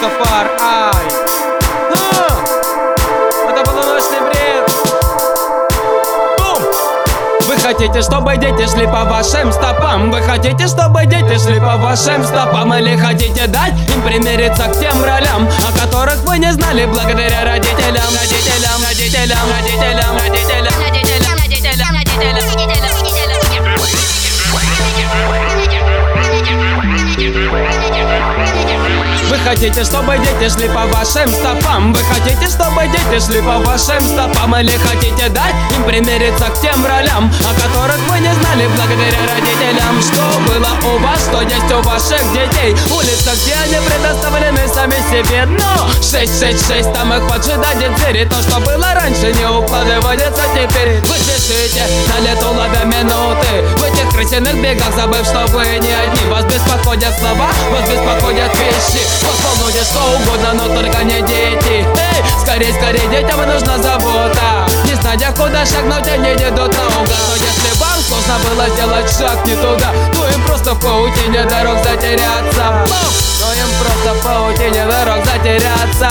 Мустафар, ай. Это полуночный бред. Бум! Вы хотите, чтобы дети шли по вашим стопам? Вы хотите, чтобы дети шли по вашим стопам? Или хотите дать им примириться к тем ролям, о которых вы не знали благодаря родителям? Родителям, родителям, родителям, родителям, родителям, родителям, родителям. Вы хотите, чтобы дети шли по вашим стопам? Вы хотите, чтобы дети шли по вашим стопам? Или хотите дать им примириться к тем ролям, о которых вы не знали благодаря родителям? Что было у вас, что есть у ваших детей? Улица, где они предоставлены сами себе. Но 666, там их поджидает двери. То, что было раньше, не укладывается теперь. Вы спешите на лету, ловя минуты в этих крысиных бегах, забыв, что вы не одни. Вас беспокоят слова, вас беспокоят вещи. Вас волнует что угодно, но только не дети. Эй, скорей, скорей, детям нужна забота. Не зная, куда шагнуть, они идут наугад. Но если вам сложно было сделать шаг не туда, то им просто в паутине дорог затеряться. То им просто в паутине дорог затеряться.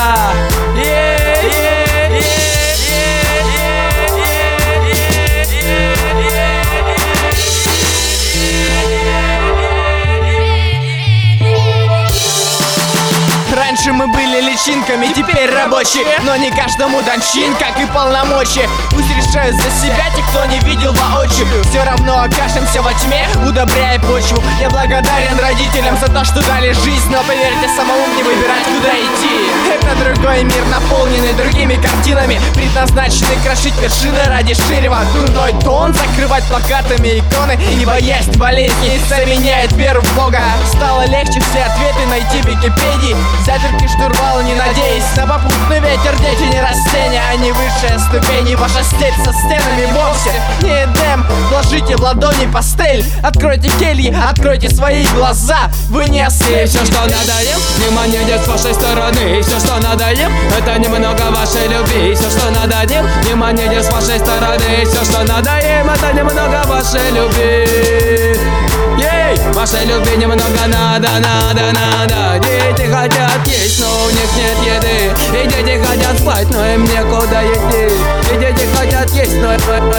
Раньше мы были личинками, теперь рабочие, но не каждому дан чин, как и полномочия. Пусть решают за себя те, кто не видел воочию. Все равно окажемся во тьме, удобряя почву. Я благодарен родителям за то, что дали жизнь, но поверьте, самому не выбирать, куда идти. Это другой мир, наполненный другими картинами, предназначенный крошить вершины ради ширева. Дурной тон, закрывать плакатами иконы, ибо есть болезни, заменяет веру в Бога. Стало легче все ответы найти в Википедии. Взять руки штурвал, не надеясь на попутный ветер. Дети не растения, а не высшая ступень. Ваша степь со стенами вовсе не Эдем. Вложите в ладони пастель, откройте кельи, откройте свои глаза. Вы не ослепли. Все, что надо им, внимание нет с вашей стороны. И все, что надо им, это немного вашей любви. И все, что надо им, внимание нет с вашей стороны. И все, что надо им, это немного вашей любви. Ей, вашей любви немного надо, надо, надо. Дети хотят есть, но у них нет еды. И дети хотят спать, но им некуда идти. И дети хотят есть, но...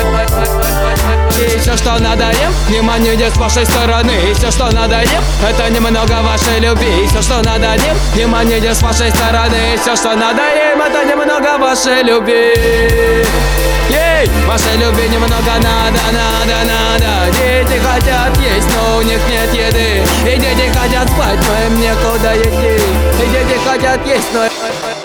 И все, что надо им, внимание нет с вашей стороны. И все, что надо им, это немного вашей любви. И все, что надо им, внимание нет с вашей стороны. И все, что надо им, это немного вашей любви. Ей, вашей любви немного надо, надо, надо. Дети хотят есть, но у них нет еды. И дети хотят спать, но им некуда идти. И дети хотят есть, но...